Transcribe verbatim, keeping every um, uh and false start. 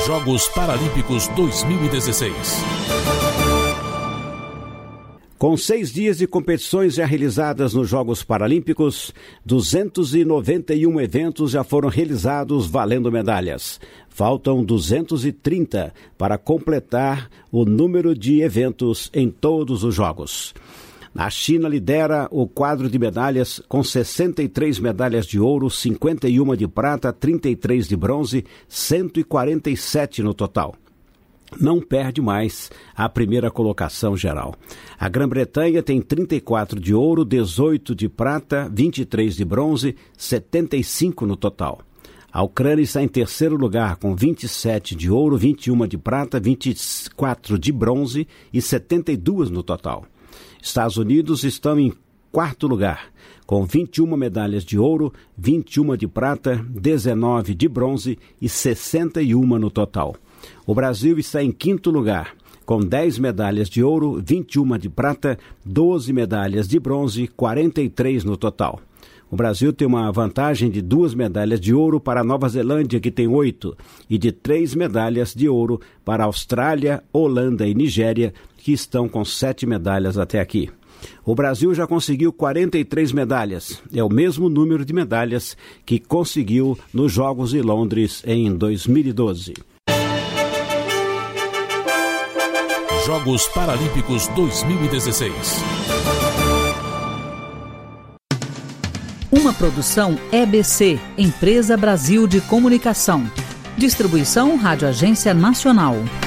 Jogos Paralímpicos dois mil e dezesseis. Com seis dias de competições já realizadas nos Jogos Paralímpicos, duzentos e noventa e um eventos já foram realizados valendo medalhas. Faltam duzentos e trinta para completar o número de eventos em todos os Jogos. A China lidera o quadro de medalhas com sessenta e três medalhas de ouro, cinquenta e uma de prata, trinta e três de bronze, cento e quarenta e sete no total. Não perde mais a primeira colocação geral. A Grã-Bretanha tem trinta e quatro de ouro, dezoito de prata, vinte e três de bronze, setenta e cinco no total. A Ucrânia está em terceiro lugar com vinte e sete de ouro, vinte e uma de prata, vinte e quatro de bronze e setenta e duas no total. Estados Unidos estão em quarto lugar com vinte e uma medalhas de ouro, vinte e uma de prata, dezenove de bronze e sessenta e uma no total. O Brasil está em quinto lugar, com dez medalhas de ouro, vinte e uma de prata, doze medalhas de bronze, quarenta e três no total. O Brasil tem uma vantagem de duas medalhas de ouro para a Nova Zelândia, que tem oito, e de três medalhas de ouro para a Austrália, Holanda e Nigéria, que estão com sete medalhas até aqui. O Brasil já conseguiu quarenta e três medalhas. É o mesmo número de medalhas que conseguiu nos Jogos de Londres em dois mil e doze. Jogos Paralímpicos dois mil e dezesseis. Uma produção E B C, Empresa Brasil de Comunicação. Distribuição Rádio Agência Nacional.